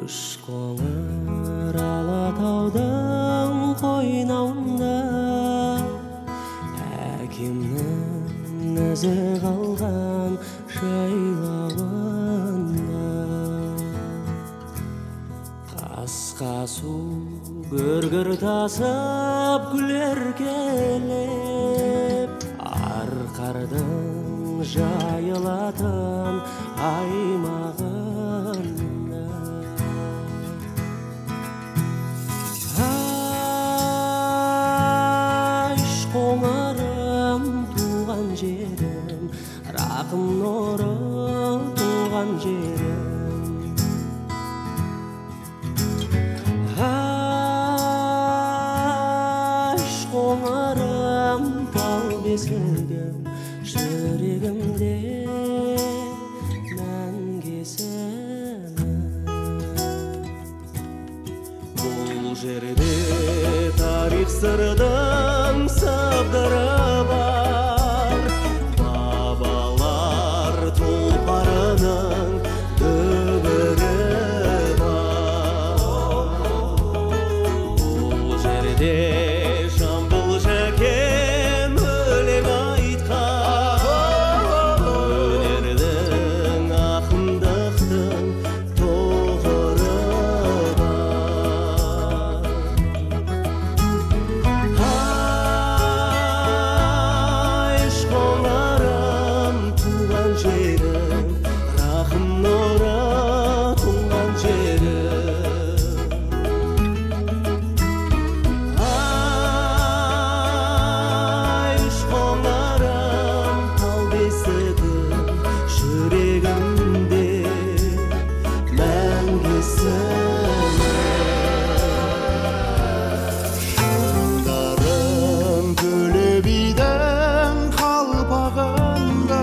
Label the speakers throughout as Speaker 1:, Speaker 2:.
Speaker 1: Қоңыр Алатаудың қойнауында әкемнің ізі қалған жайлауында қасқа су гүргір тасып күлер келіп арқардың жайылатын аймағында қоңырым туған жерім рақым нұры туған жерім қоңырым тал бесігім жүрегімде мәңгесің бұл жерде тарих сырдың сыбдыры бар бабалар тұлпарының дүбірі бар бұл жерде жамбыл жәкем өлең айтқан өнердің ақындықтың тұғыры бар қоңырым туған жерім рақым нұры туған жерім қоңырым тал бесігім жүрегімде мәңгесің шыңдарым төле бидің қалпағында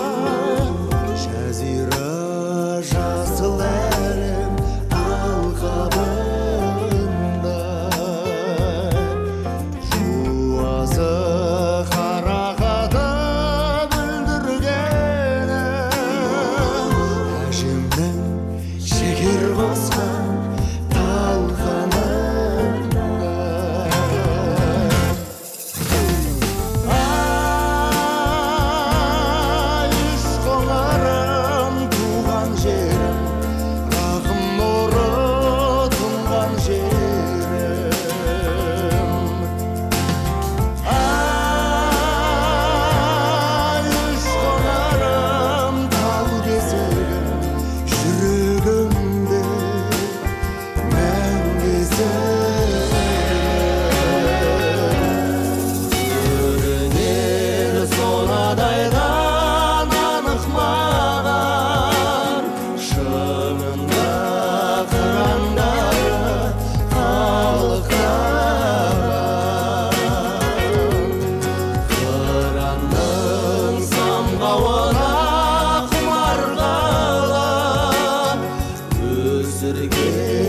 Speaker 1: жазира жасыл әлем алқабында жуазы қарағаты бүлдіргені әжемнің шекер басқан талқанында қоңырым туған жерім рақым нұры тұнған жерім қоңырым тал бесігім жүрегімде көрінер сонадайдан анық маған шынында қырандары қалықтаған қыранның самғауына құмар қалып өсірген